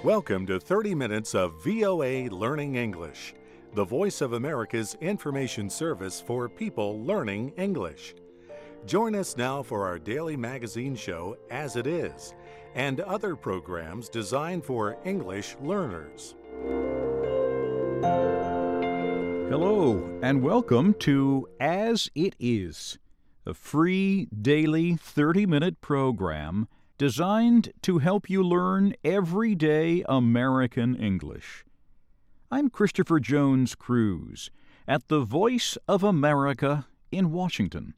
Welcome to 30 minutes of VOA Learning English, the voice of America's information service for people learning English. Join us now for our daily magazine show, As It Is, and other programs designed for English learners. Hello, and welcome to As It Is, a free daily 30-minute program designed to help you learn everyday American English. I'm Christopher Jones Cruz at the Voice of America in Washington.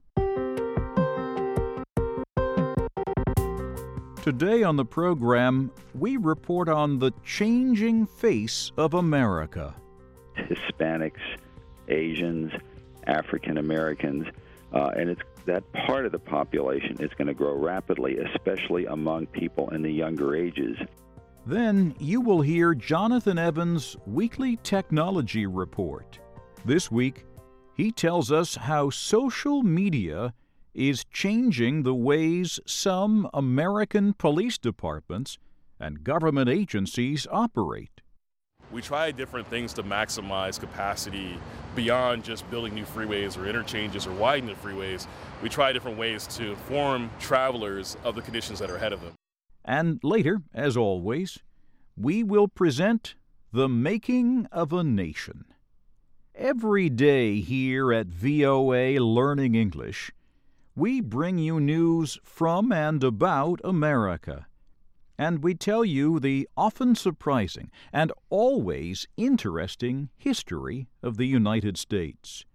Today on the program, we report on the changing face of America. Hispanics, Asians, African Americans, and it's that part of the population is going to grow rapidly, especially among people in the younger ages. Then you will hear Jonathan Evans' weekly technology report. This week, he tells us how social media is changing the ways some American police departments and government agencies operate. We try different things to maximize capacity beyond just building new freeways or interchanges or widening the freeways. We try different ways to inform travelers of the conditions that are ahead of them. And later, as always, we will present the making of a nation. Every day here at VOA Learning English, we bring you news from and about America. And we tell you the often surprising and always interesting history of the United States.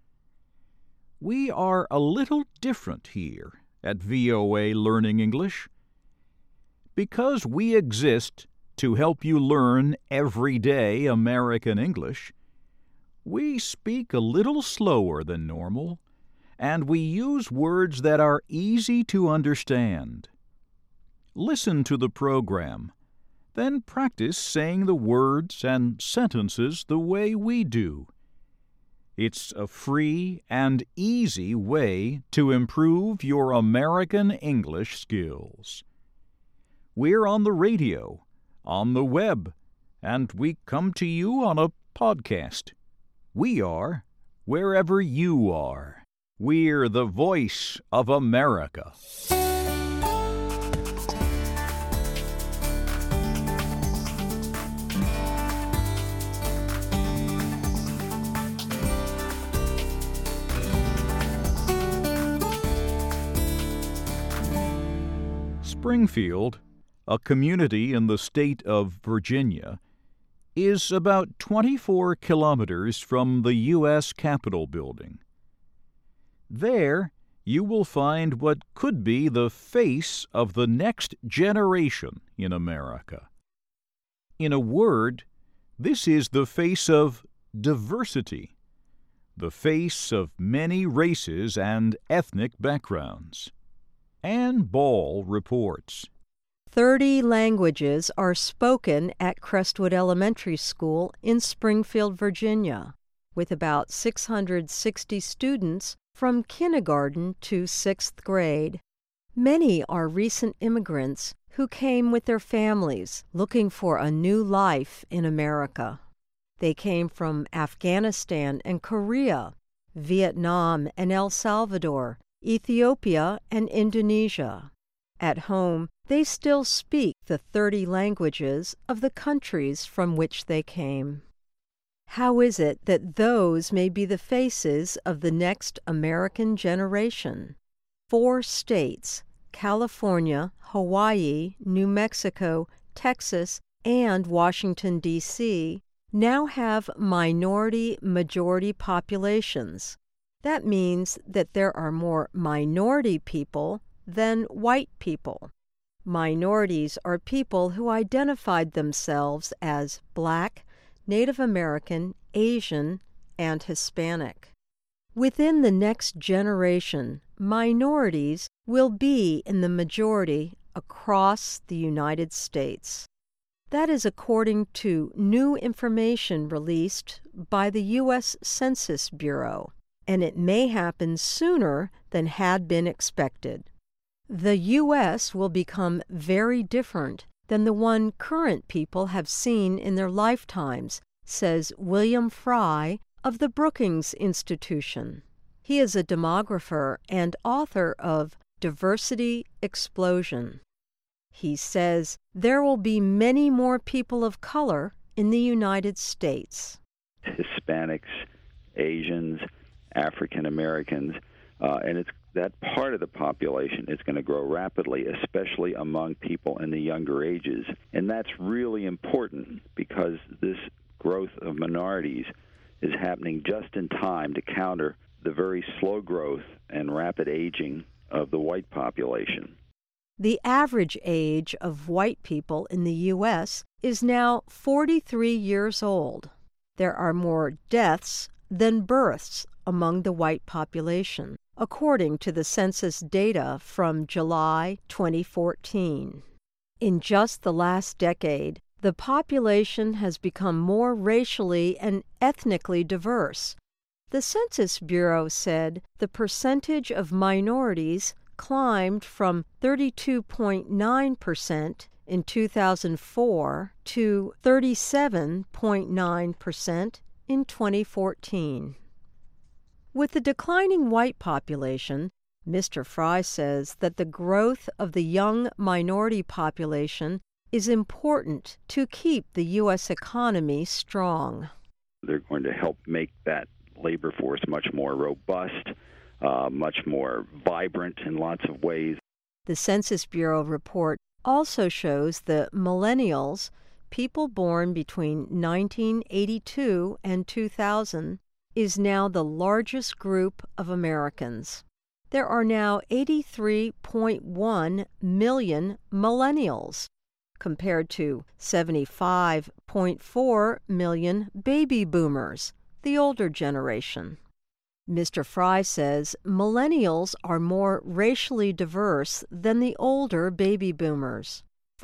We are a little different here at VOA Learning English. Because we exist to help you learn everyday American English, we speak a little slower than normal, and we use words that are easy to understand. Listen to the program, then practice saying the words and sentences the way we do. It's a free and easy way to improve your American English skills. We're on the radio, on the web, and we come to you on a podcast. We are wherever you are. We're the voice of America. Springfield, a community in the state of Virginia, is about 24 kilometers from the U.S. Capitol building. There, you will find what could be the face of the next generation in America. In a word, this is the face of diversity, the face of many races and ethnic backgrounds. Ann Ball reports. 30 languages are spoken at Crestwood Elementary School in Springfield, Virginia, with about 660 students from kindergarten to 6th grade. Many are recent immigrants who came with their families looking for a new life in America. They came from Afghanistan and Korea, Vietnam and El Salvador, Ethiopia and Indonesia. At home, they still speak the 30 languages of the countries from which they came. How is it that those may be the faces of the next American generation? 4 states, California, Hawaii, New Mexico, Texas, and Washington, D.C., now have minority-majority populations. That means that there are more minority people than white people. Minorities are people who identified themselves as Black, Native American, Asian, and Hispanic. Within the next generation, minorities will be in the majority across the United States. That is according to new information released by the U.S. Census Bureau, and it may happen sooner than had been expected. The U.S. will become very different than the one current people have seen in their lifetimes, says William Fry of the Brookings Institution. He is a demographer and author of Diversity Explosion. He says there will be many more people of color in the United States. Hispanics, Asians, African Americans, and it's that part of the population is going to grow rapidly, especially among people in the younger ages. And that's really important because this growth of minorities is happening just in time to counter the very slow growth and rapid aging of the white population. The average age of white people in the U.S. is now 43 years old. There are more deaths than births among the white population, according to the census data from July 2014. In just the last decade, the population has become more racially and ethnically diverse. The Census Bureau said the percentage of minorities climbed from 32.9% in 2004 to 37.9% in 2014. With the declining white population, Mr. Fry says that the growth of the young minority population is important to keep the U.S. economy strong. They're going to help make that labor force much more robust, much more vibrant in lots of ways. The Census Bureau report also shows the millennials, people born between 1982 and 2000, is now the largest group of Americans. There are now 83.1 million millennials, compared to 75.4 million baby boomers, the older generation. Mr. Fry says millennials are more racially diverse than the older baby boomers.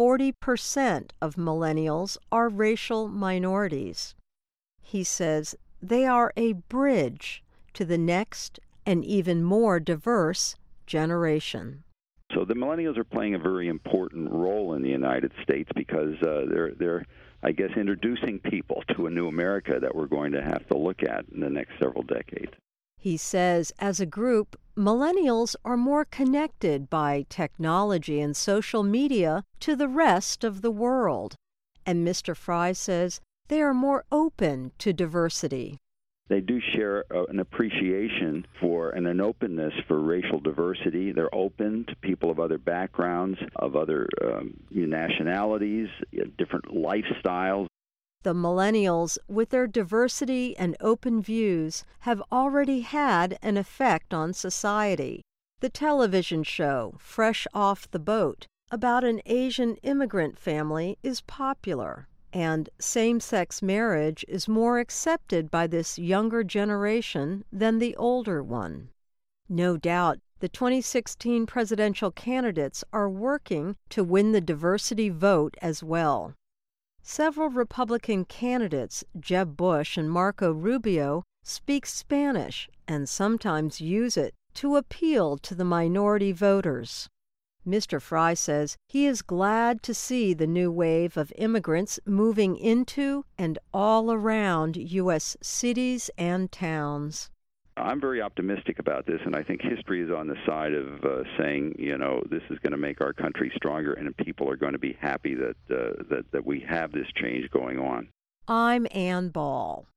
40% of millennials are racial minorities. He says they are a bridge to the next and even more diverse generation. So the millennials are playing a very important role in the United States because they're, I guess, introducing people to a new America that we're going to have to look at in the next several decades. He says, as a group, millennials are more connected by technology and social media to the rest of the world. And Mr. Fry says they are more open to diversity. They do share an appreciation for and an openness for racial diversity. They're open to people of other backgrounds, of other nationalities, different lifestyles. The millennials, with their diversity and open views, have already had an effect on society. The television show, Fresh Off the Boat, about an Asian immigrant family is popular, and same-sex marriage is more accepted by this younger generation than the older one. No doubt, the 2016 presidential candidates are working to win the diversity vote as well. Several Republican candidates, Jeb Bush and Marco Rubio, speak Spanish and sometimes use it to appeal to the minority voters. Mr. Fry says he is glad to see the new wave of immigrants moving into and all around U.S. cities and towns. I'm very optimistic about this, and I think history is on the side of saying, this is going to make our country stronger, and people are going to be happy that we have this change going on. I'm Ann Ball.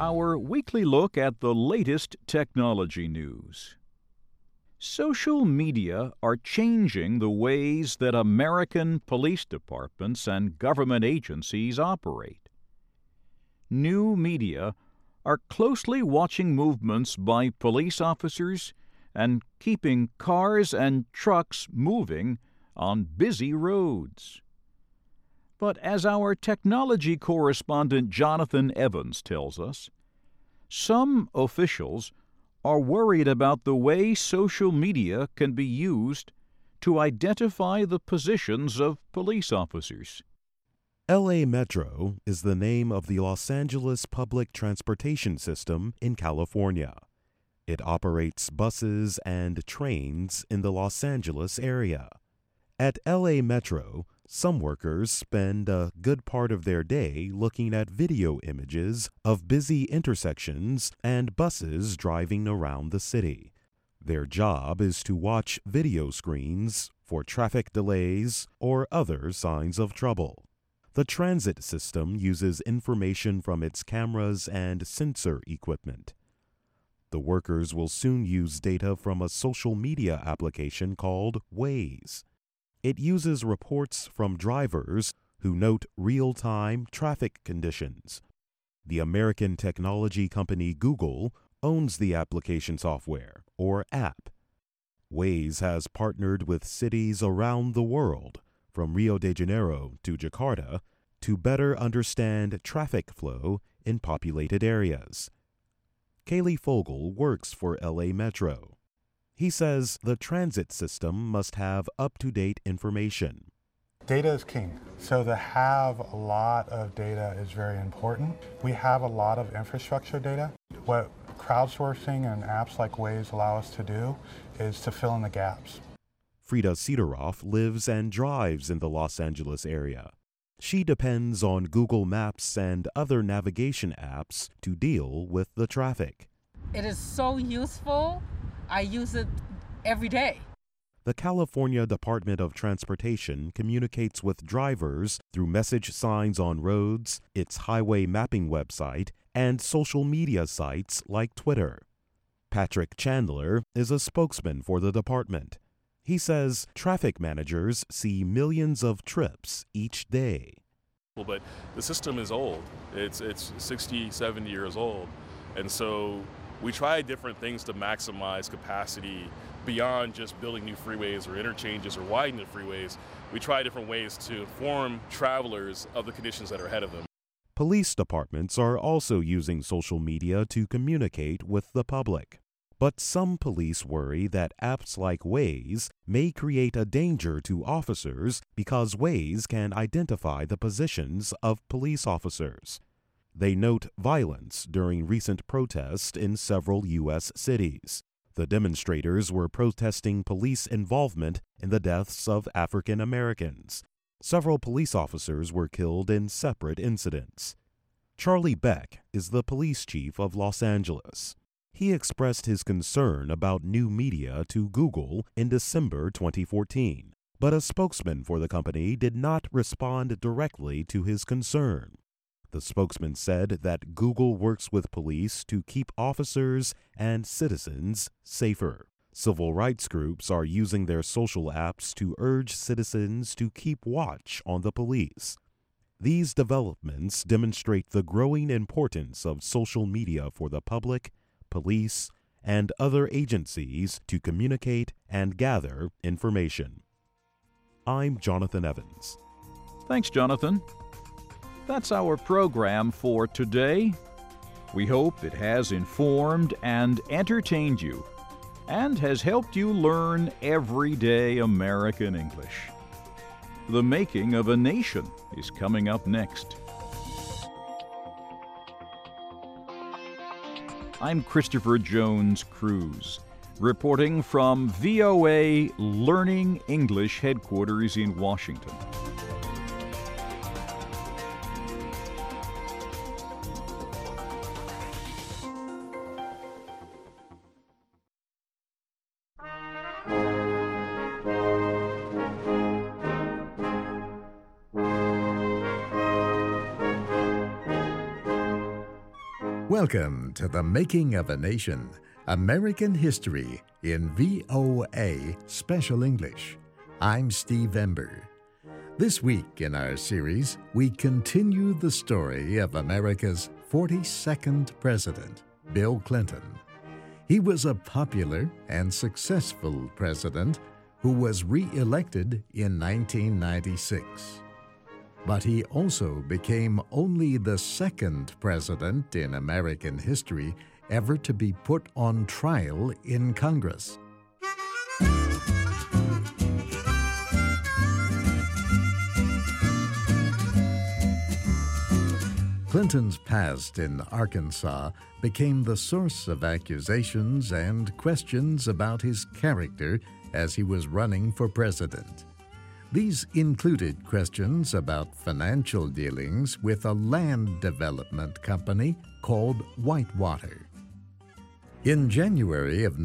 our weekly look at the latest technology news. Social media are changing the ways that American police departments and government agencies operate. New media are closely watching movements by police officers and keeping cars and trucks moving on busy roads. But as our technology correspondent Jonathan Evans tells us, some officials are worried about the way social media can be used to identify the positions of police officers. LA Metro is the name of the Los Angeles public transportation system in California. It operates buses and trains in the Los Angeles area. At LA Metro, some workers spend a good part of their day looking at video images of busy intersections and buses driving around the city. Their job is to watch video screens for traffic delays or other signs of trouble. The transit system uses information from its cameras and sensor equipment. The workers will soon use data from a social media application called Waze. It uses reports from drivers who note real-time traffic conditions. The American technology company Google owns the application software, or app. Waze has partnered with cities around the world, from Rio de Janeiro to Jakarta, to better understand traffic flow in populated areas. Kaylee Fogel works for LA Metro. He says the transit system must have up-to-date information. Data is king, so to have a lot of data is very important. We have a lot of infrastructure data. What crowdsourcing and apps like Waze allow us to do is to fill in the gaps. Frida Sideroff lives and drives in the Los Angeles area. She depends on Google Maps and other navigation apps to deal with the traffic. It is so useful. I use it every day. The California Department of Transportation communicates with drivers through message signs on roads, its highway mapping website, and social media sites like Twitter. Patrick Chandler is a spokesman for the department. He says traffic managers see millions of trips each day. But the system is old. It's 60, 70 years old. And so we try different things to maximize capacity beyond just building new freeways or interchanges or widening the freeways. We try different ways to inform travelers of the conditions that are ahead of them. Police departments are also using social media to communicate with the public. But some police worry that apps like Waze may create a danger to officers because Waze can identify the positions of police officers. They note violence during recent protests in several U.S. cities. The demonstrators were protesting police involvement in the deaths of African Americans. Several police officers were killed in separate incidents. Charlie Beck is the police chief of Los Angeles. He expressed his concern about new media to Google in December 2014, but a spokesman for the company did not respond directly to his concern. The spokesman said that Google works with police to keep officers and citizens safer. Civil rights groups are using their social apps to urge citizens to keep watch on the police. These developments demonstrate the growing importance of social media for the public, police, and other agencies to communicate and gather information. I'm Jonathan Evans. Thanks, Jonathan. That's our program for today. We hope it has informed and entertained you and has helped you learn everyday American English. The Making of a Nation is coming up next. I'm Christopher Jones Cruz, reporting from VOA Learning English headquarters in Washington. Welcome to The Making of a Nation, American History in VOA Special English. I'm Steve Ember. This week in our series, we continue the story of America's 42nd president, Bill Clinton. He was a popular and successful president who was re-elected in 1996. But he also became only the second president in American history ever to be put on trial in Congress. Clinton's past in Arkansas became the source of accusations and questions about his character as he was running for president. These included questions about financial dealings with a land development company called Whitewater. In January of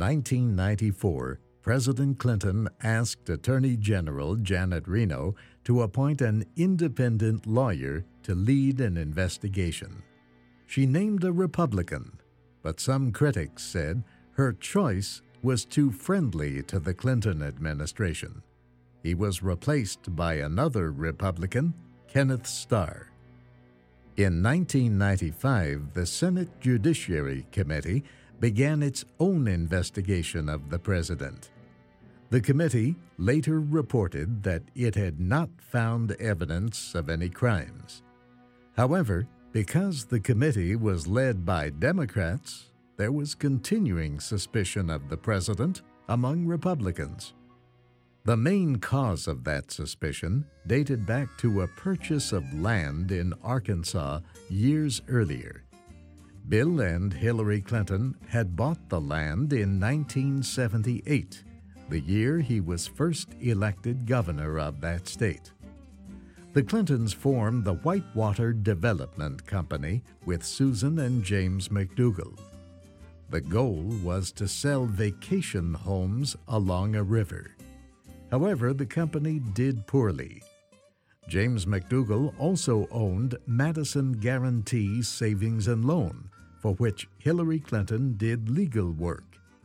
1994, President Clinton asked Attorney General Janet Reno to appoint an independent lawyer to lead an investigation. She named a Republican, but some critics said her choice was too friendly to the Clinton administration. He was replaced by another Republican, Kenneth Starr. In 1995, the Senate Judiciary Committee began its own investigation of the president. The committee later reported that it had not found evidence of any crimes. However, because the committee was led by Democrats, there was continuing suspicion of the president among Republicans. The main cause of that suspicion dated back to a purchase of land in Arkansas years earlier. Bill and Hillary Clinton had bought the land in 1978, the year he was first elected governor of that state. The Clintons formed the Whitewater Development Company with Susan and James McDougal. The goal was to sell vacation homes along a river. However, the company did poorly. James McDougal also owned Madison Guaranty Savings and Loan, for which Hillary Clinton did legal work.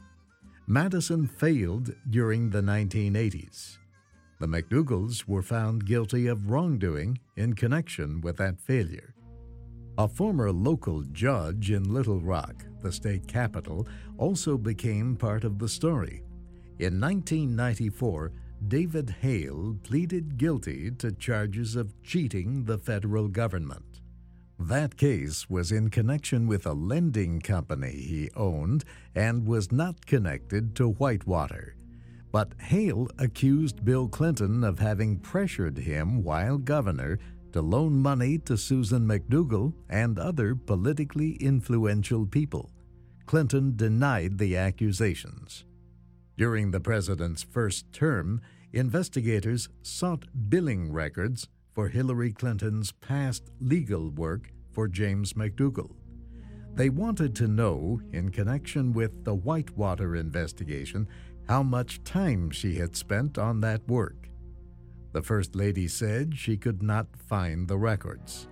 Madison failed during the 1980s. The McDougals were found guilty of wrongdoing in connection with that failure. A former local judge in Little Rock, the state capital, also became part of the story. In 1994, David Hale pleaded guilty to charges of cheating the federal government. That case was in connection with a lending company he owned and was not connected to Whitewater. But Hale accused Bill Clinton of having pressured him while governor to loan money to Susan McDougal and other politically influential people. Clinton denied the accusations. During the president's first term, investigators sought billing records for Hillary Clinton's past legal work for James McDougal. They wanted to know, in connection with the Whitewater investigation, how much time she had spent on that work. The First Lady said she could not find the records.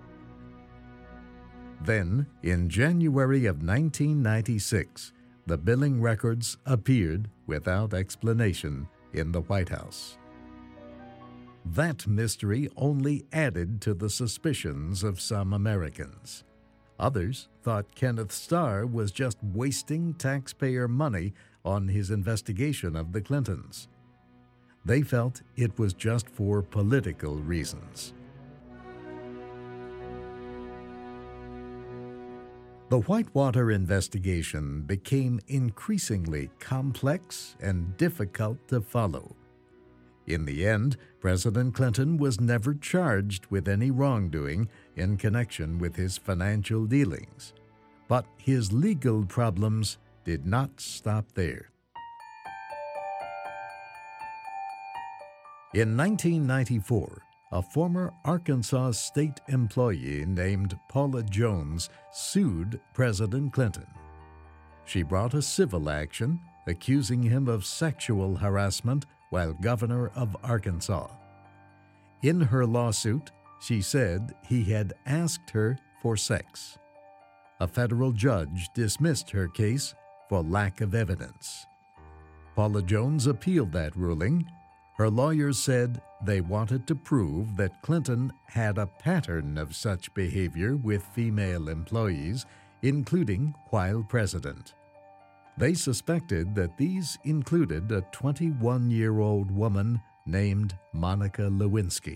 Then, in January of 1996, the billing records appeared without explanation in the White House. That mystery only added to the suspicions of some Americans. Others thought Kenneth Starr was just wasting taxpayer money on his investigation of the Clintons. They felt it was just for political reasons. The Whitewater investigation became increasingly complex and difficult to follow. In the end, President Clinton was never charged with any wrongdoing in connection with his financial dealings. But his legal problems did not stop there. In 1994, a former Arkansas state employee named Paula Jones sued President Clinton. She brought a civil action accusing him of sexual harassment while governor of Arkansas. In her lawsuit, she said he had asked her for sex. A federal judge dismissed her case for lack of evidence. Paula Jones appealed that ruling. Her lawyers said they wanted to prove that Clinton had a pattern of such behavior with female employees, including while president. They suspected that these included a 21-year-old woman named Monica Lewinsky.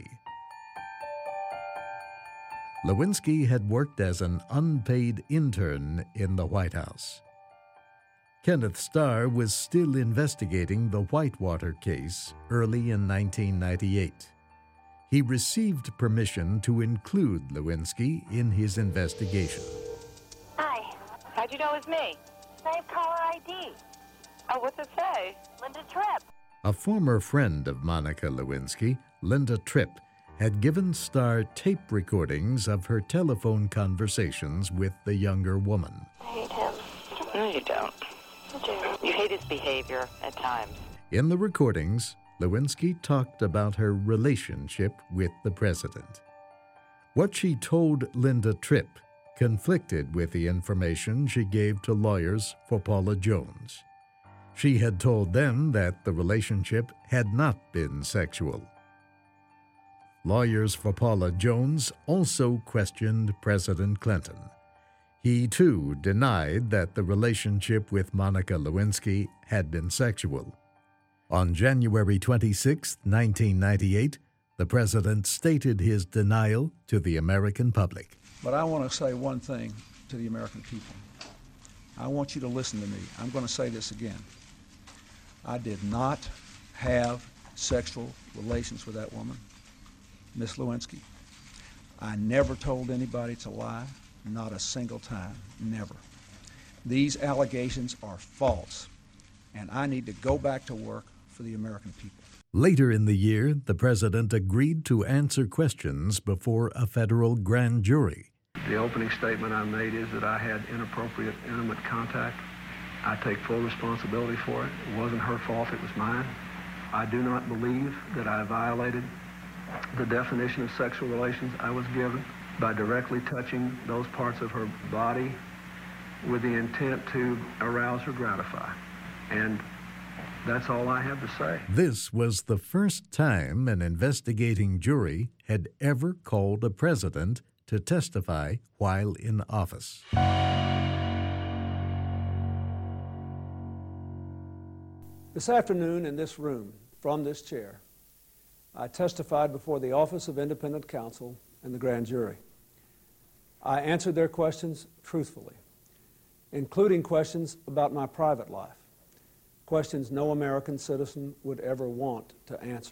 Lewinsky had worked as an unpaid intern in the White House. Kenneth Starr was still investigating the Whitewater case early in 1998. He received permission to include Lewinsky in his investigation. Hi. How'd you know it was me? I have caller ID. Oh, what's it say? Linda Tripp. A former friend of Monica Lewinsky, Linda Tripp, had given Starr tape recordings of her telephone conversations with the younger woman. I hate him. No, you don't. I do. You hate his behavior at times. In the recordings, Lewinsky talked about her relationship with the president. What she told Linda Tripp conflicted with the information she gave to lawyers for Paula Jones. She had told them that the relationship had not been sexual. Lawyers for Paula Jones also questioned President Clinton. He, too, denied that the relationship with Monica Lewinsky had been sexual. On January 26, 1998, the president stated his denial to the American public. But I want to say one thing to the American people. I want you to listen to me. I'm going to say this again. I did not have sexual relations with that woman, Miss Lewinsky. I never told anybody to lie, not a single time, never. These allegations are false, and I need to go back to work for the American people. Later in the year, the president agreed to answer questions before a federal grand jury. The opening statement I made is that I had inappropriate, intimate contact. I take full responsibility for it. It wasn't her fault, it was mine. I do not believe that I violated the definition of sexual relations I was given by directly touching those parts of her body with the intent to arouse or gratify. And that's all I have to say. This was the first time an investigating jury had ever called a president to testify while in office. This afternoon in this room, from this chair, I testified before the Office of Independent Counsel and the grand jury. I answered their questions truthfully, including questions about my private life, questions no American citizen would ever want to answer.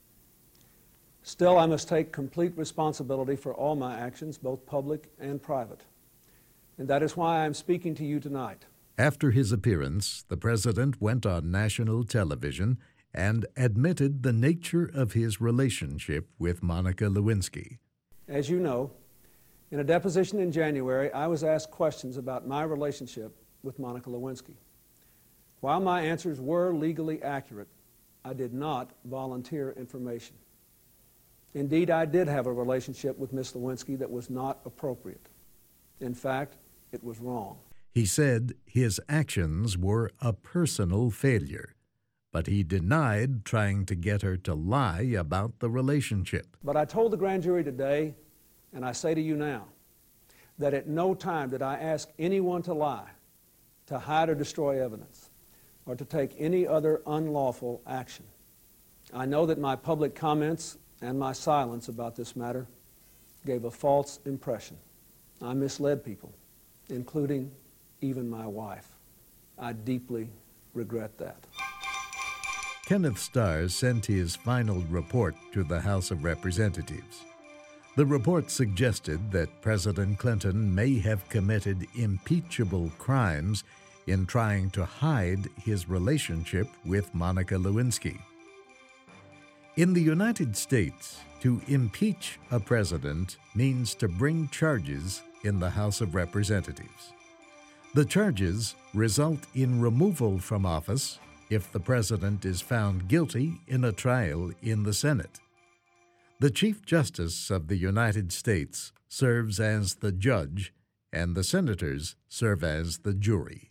Still, I must take complete responsibility for all my actions, both public and private. And that is why I am speaking to you tonight. After his appearance, the president went on national television and admitted the nature of his relationship with Monica Lewinsky. As you know, in a deposition in January, I was asked questions about my relationship with Monica Lewinsky. While my answers were legally accurate, I did not volunteer information. Indeed, I did have a relationship with Miss Lewinsky that was not appropriate. In fact, it was wrong. He said his actions were a personal failure, but he denied trying to get her to lie about the relationship. But I told the grand jury today, and I say to you now, that at no time did I ask anyone to lie, to hide or destroy evidence, or to take any other unlawful action. I know that my public comments and my silence about this matter gave a false impression. I misled people, including even my wife. I deeply regret that. Kenneth Starr sent his final report to the House of Representatives. The report suggested that President Clinton may have committed impeachable crimes in trying to hide his relationship with Monica Lewinsky. In the United States, to impeach a president means to bring charges in the House of Representatives. The charges result in removal from office if the president is found guilty in a trial in the Senate. The Chief Justice of the United States serves as the judge and the senators serve as the jury.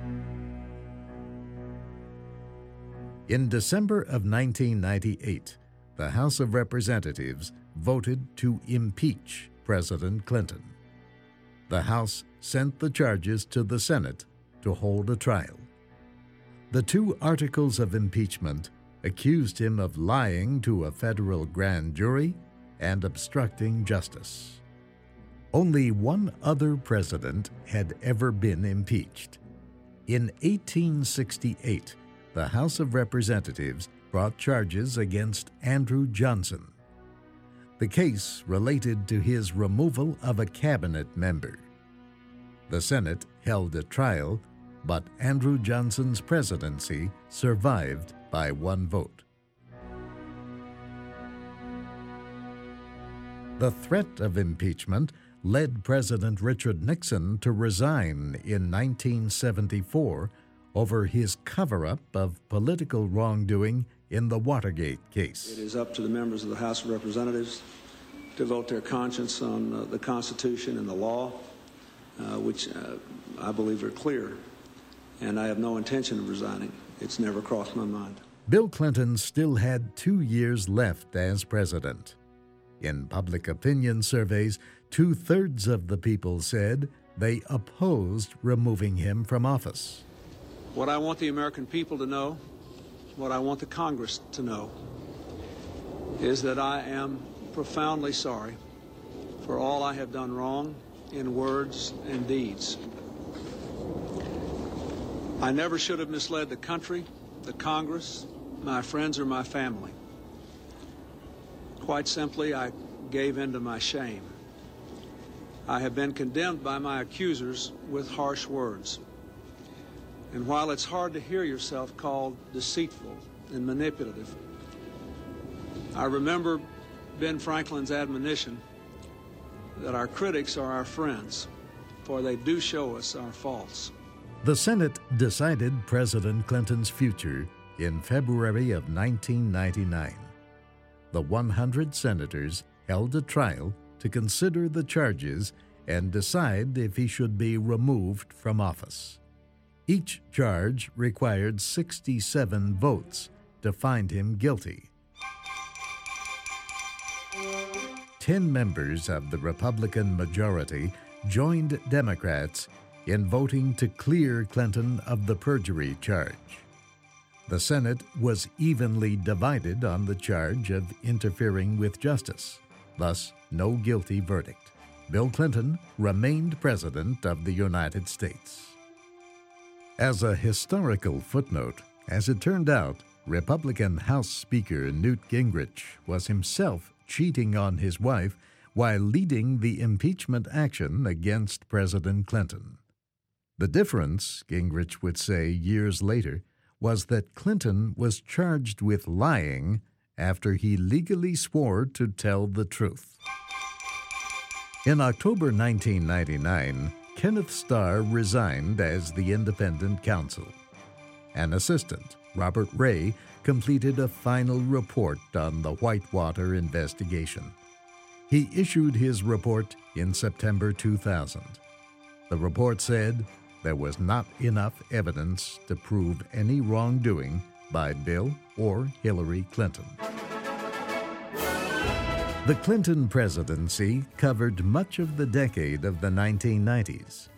In December of 1998, the House of Representatives voted to impeach President Clinton. The House sent the charges to the Senate to hold a trial. The two articles of impeachment accused him of lying to a federal grand jury and obstructing justice. Only one other president had ever been impeached. In 1868, the House of Representatives brought charges against Andrew Johnson. The case related to his removal of a cabinet member. The Senate held a trial, but Andrew Johnson's presidency survived by one vote. The threat of impeachment led President Richard Nixon to resign in 1974 over his cover-up of political wrongdoing in the Watergate case. It is up to the members of the House of Representatives to vote their conscience on the Constitution and the law, which I believe are clear, and I have no intention of resigning. It's never crossed my mind. Bill Clinton still had 2 years left as president. In public opinion surveys, 2/3 of the people said they opposed removing him from office. What I want the American people to know, what I want the Congress to know, is that I am profoundly sorry for all I have done wrong in words and deeds. I never should have misled the country, the Congress, my friends, or my family. Quite simply, I gave in to my shame. I have been condemned by my accusers with harsh words. And while it's hard to hear yourself called deceitful and manipulative, I remember Ben Franklin's admonition that our critics are our friends, for they do show us our faults. The Senate decided President Clinton's future in February of 1999. The 100 senators held a trial to consider the charges and decide if he should be removed from office. Each charge required 67 votes to find him guilty. 10 members of the Republican majority joined Democrats in voting to clear Clinton of the perjury charge. The Senate was evenly divided on the charge of interfering with justice, thus no guilty verdict. Bill Clinton remained President of the United States. As a historical footnote, as it turned out, Republican House Speaker Newt Gingrich was himself cheating on his wife while leading the impeachment action against President Clinton. The difference, Gingrich would say years later, was that Clinton was charged with lying after he legally swore to tell the truth. In October 1999, Kenneth Starr resigned as the independent counsel. An assistant, Robert Ray, completed a final report on the Whitewater investigation. He issued his report in September 2000. The report said there was not enough evidence to prove any wrongdoing by Bill or Hillary Clinton. The Clinton presidency covered much of the decade of the 1990s.